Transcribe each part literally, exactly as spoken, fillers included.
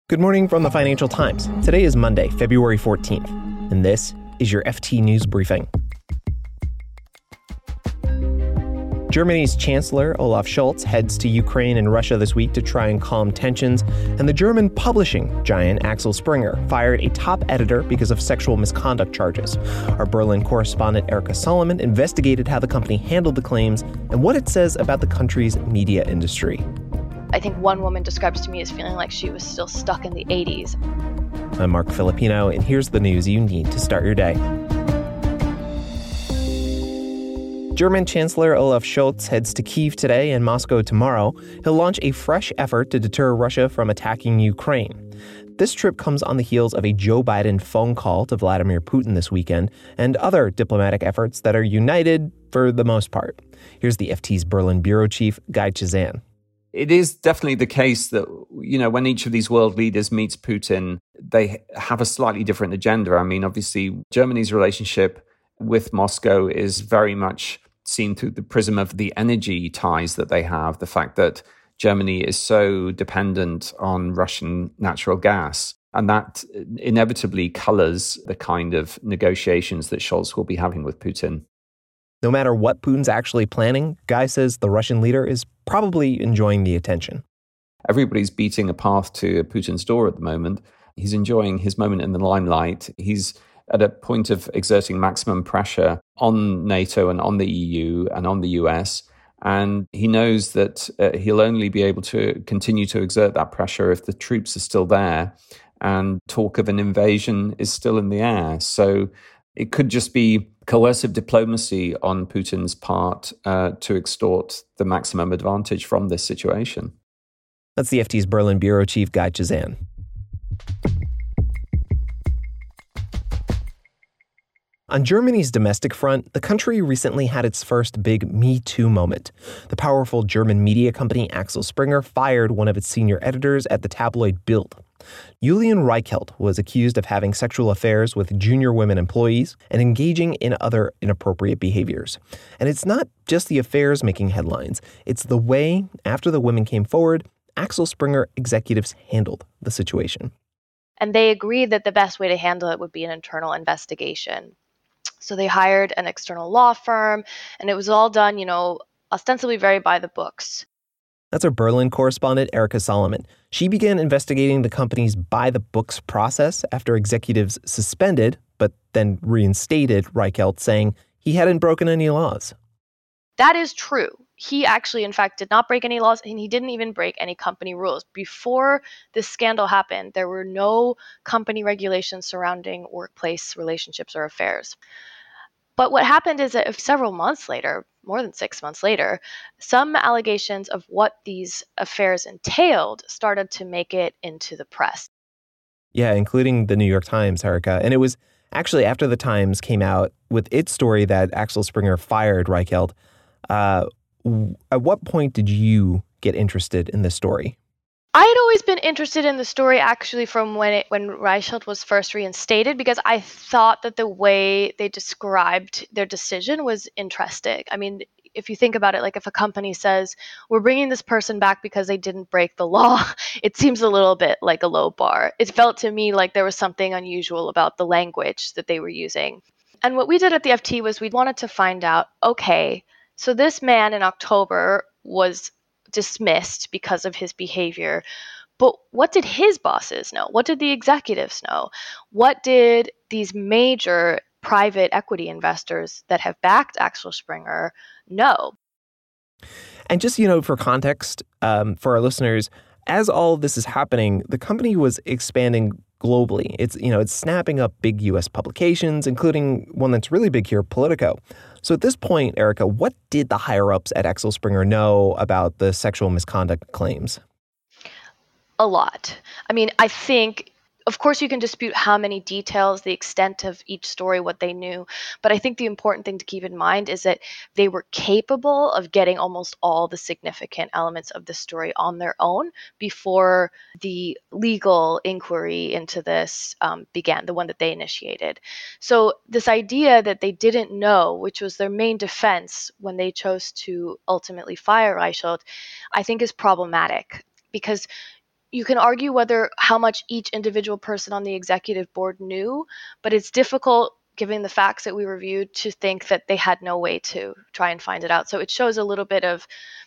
Good morning from the Financial Times. Today is Monday, February fourteenth, and this is your F T News Briefing. Germany's Chancellor Olaf Scholz heads to Ukraine and Russia this week to try and calm tensions, and the German publishing giant Axel Springer fired a top editor because of sexual misconduct charges. Our Berlin correspondent Erica Solomon investigated how the company handled the claims and what it says about the country's media industry. I think one woman describes to me as feeling like she was still stuck in the eighties. I'm Mark Filipino, and here's the news you need to start your day. German Chancellor Olaf Scholz heads to Kyiv today and Moscow tomorrow. He'll launch a fresh effort to deter Russia from attacking Ukraine. This trip comes on the heels of a Joe Biden phone call to Vladimir Putin this weekend and other diplomatic efforts that are united for the most part. Here's the F T's Berlin bureau chief, Guy Chazan. It is definitely the case that, you know, when each of these world leaders meets Putin, they have a slightly different agenda. I mean, obviously, Germany's relationship with Moscow is very much seen through the prism of the energy ties that they have, the fact that Germany is so dependent on Russian natural gas. And that inevitably colors the kind of negotiations that Scholz will be having with Putin. No matter what Putin's actually planning, Guy says the Russian leader is probably enjoying the attention. Everybody's beating a path to Putin's door at the moment. He's enjoying his moment in the limelight. He's at a point of exerting maximum pressure on NATO and on the E U and on the U S. And he knows that uh, he'll only be able to continue to exert that pressure if the troops are still there and talk of an invasion is still in the air. So it could just be coercive diplomacy on Putin's part uh, to extort the maximum advantage from this situation. That's the F T's Berlin bureau chief, Guy Chazan. On Germany's domestic front, the country recently had its first big Me Too moment. The powerful German media company Axel Springer fired one of its senior editors at the tabloid Bild. Julian Reichelt was accused of having sexual affairs with junior women employees and engaging in other inappropriate behaviors. And it's not just the affairs making headlines. It's the way, after the women came forward, Axel Springer executives handled the situation. And they agreed that the best way to handle it would be an internal investigation. So they hired an external law firm, and it was all done, you know, ostensibly very by the books. That's our Berlin correspondent, Erica Solomon. She began investigating the company's by-the-books process after executives suspended, but then reinstated Reichelt, saying he hadn't broken any laws. That is true. He actually, in fact, did not break any laws, and he didn't even break any company rules. Before this scandal happened, there were no company regulations surrounding workplace relationships or affairs. But what happened is that several months later, more than six months later, some allegations of what these affairs entailed started to make it into the press. Yeah, including the New York Times, Erica. And it was actually after the Times came out with its story that Axel Springer fired Reichelt. Uh, at what point did you get interested in this story? I had always been interested in the story actually from when it, when Reichelt was first reinstated, because I thought that the way they described their decision was interesting. I mean, if you think about it, like if a company says, we're bringing this person back because they didn't break the law, it seems a little bit like a low bar. It felt to me like there was something unusual about the language that they were using. And what we did at the F T was we wanted to find out, okay, so this man in October was dismissed because of his behavior. But what did his bosses know? What did the executives know? What did these major private equity investors that have backed Axel Springer know? And just, you know, for context, um, for our listeners, as all of this is happening, the company was expanding globally. It's, you know, it's snapping up big U S publications, including one that's really big here, Politico. So at this point, Erica, what did the higher-ups at Axel Springer know about the sexual misconduct claims? A lot. I mean, I think, of course, you can dispute how many details, the extent of each story, what they knew. But I think the important thing to keep in mind is that they were capable of getting almost all the significant elements of the story on their own before the legal inquiry into this um, began, the one that they initiated. So this idea that they didn't know, which was their main defense when they chose to ultimately fire Reichelt, I think is problematic, because you can argue whether how much each individual person on the executive board knew, but it's difficult, given the facts that we reviewed, to think that they had no way to try and find it out. So it shows a little bit of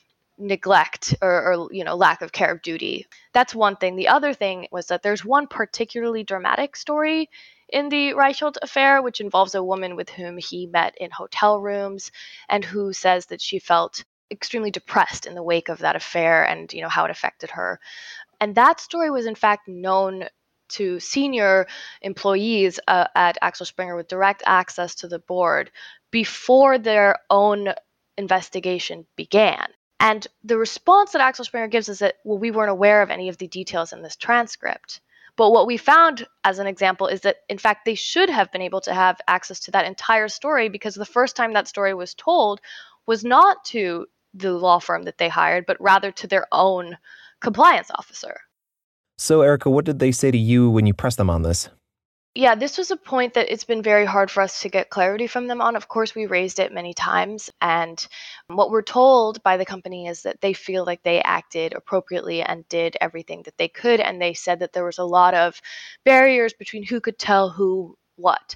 neglect or, or you know, lack of care of duty. That's one thing. The other thing was that there's one particularly dramatic story in the Reichelt affair, which involves a woman with whom he met in hotel rooms and who says that she felt extremely depressed in the wake of that affair and, you know, how it affected her. And that story was in fact known to senior employees uh, at Axel Springer with direct access to the board before their own investigation began. And the response that Axel Springer gives is that, well, we weren't aware of any of the details in this transcript. But what we found, as an example, is that, in fact, they should have been able to have access to that entire story, because the first time that story was told was not to the law firm that they hired, but rather to their own compliance officer. So, Erica, what did they say to you when you pressed them on this? Yeah, this was a point that it's been very hard for us to get clarity from them on. Of course, we raised it many times. And what we're told by the company is that they feel like they acted appropriately and did everything that they could. And they said that there was a lot of barriers between who could tell who what.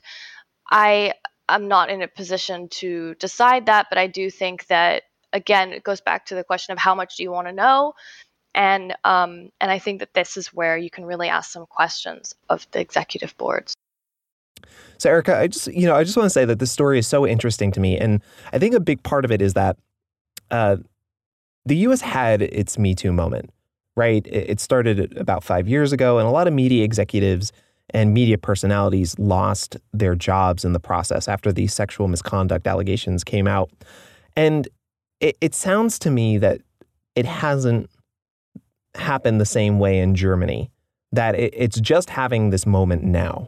I am not in a position to decide that, but I do think that, again, it goes back to the question of how much do you want to know? And um, and I think that this is where you can really ask some questions of the executive boards. So, Erica, I just, you know, I just want to say that this story is so interesting to me. And I think a big part of it is that uh, the U S had its Me Too moment, right? It started about five years ago, and a lot of media executives and media personalities lost their jobs in the process after these sexual misconduct allegations came out. And it, it sounds to me that it hasn't happened the same way in Germany, that it, it's just having this moment now.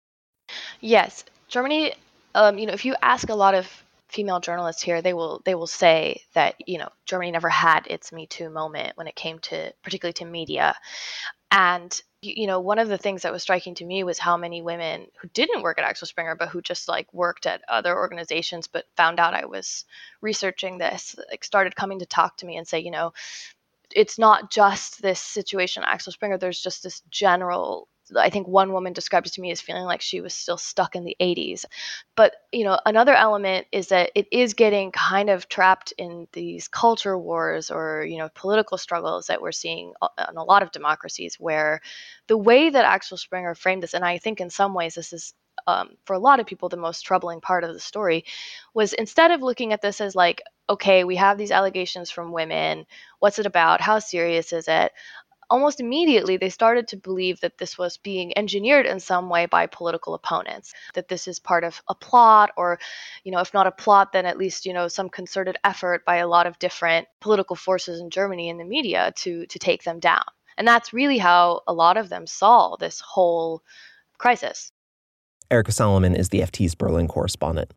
Yes, Germany, um, you know, if you ask a lot of female journalists here, they will they will say that, you know, Germany never had its Me Too moment when it came to, particularly to media. And, you know, one of the things that was striking to me was how many women who didn't work at Axel Springer, but who just like worked at other organizations, but found out I was researching this, like started coming to talk to me and say, you know, it's not just this situation at Axel Springer. There's just this general, I think one woman described it to me as feeling like she was still stuck in the eighties. But, you know, another element is that it is getting kind of trapped in these culture wars or, you know, political struggles that we're seeing in a lot of democracies, where the way that Axel Springer framed this, and I think in some ways this is, um, for a lot of people, the most troubling part of the story, was instead of looking at this as like, okay, we have these allegations from women, what's it about, how serious is it? Almost immediately, they started to believe that this was being engineered in some way by political opponents, that this is part of a plot, or, you know, if not a plot, then at least, you know, some concerted effort by a lot of different political forces in Germany in the media to to take them down. And that's really how a lot of them saw this whole crisis. Erica Solomon is the F T's Berlin correspondent.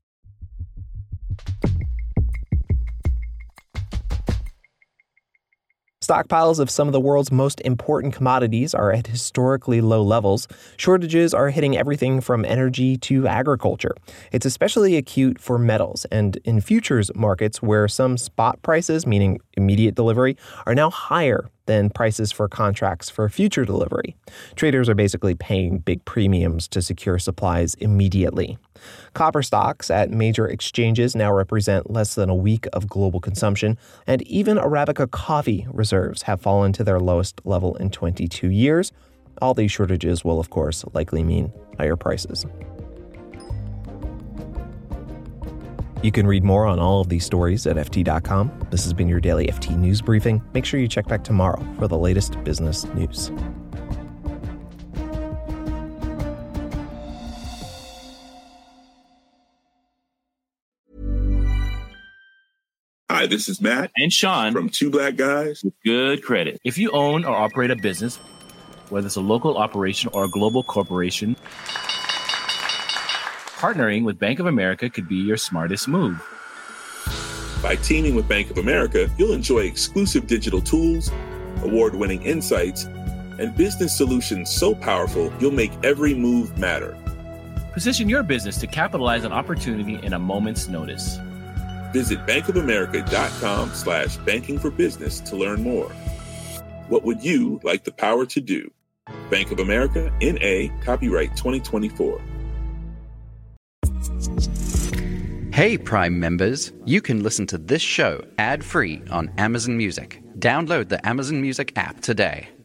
Stockpiles of some of the world's most important commodities are at historically low levels. Shortages are hitting everything from energy to agriculture. It's especially acute for metals and in futures markets, where some spot prices, meaning immediate delivery, are now higher than prices for contracts for future delivery. Traders are basically paying big premiums to secure supplies immediately. Copper stocks at major exchanges now represent less than a week of global consumption, and even Arabica coffee reserves have fallen to their lowest level in twenty-two years. All these shortages will, of course, likely mean higher prices. You can read more on all of these stories at F T dot com. This has been your daily F T News Briefing. Make sure you check back tomorrow for the latest business news. Hi, this is Matt and Sean from Two Black Guys with Good Credit. If you own or operate a business, whether it's a local operation or a global corporation, partnering with Bank of America could be your smartest move. By teaming with Bank of America, you'll enjoy exclusive digital tools, award-winning insights, and business solutions so powerful you'll make every move matter. Position your business to capitalize on opportunity in a moment's notice. Visit bankofamerica.com slash banking for business to learn more. What would you like the power to do? Bank of America, N A, copyright twenty twenty-four. Hey, Prime members, you can listen to this show ad-free on Amazon Music. Download the Amazon Music app today.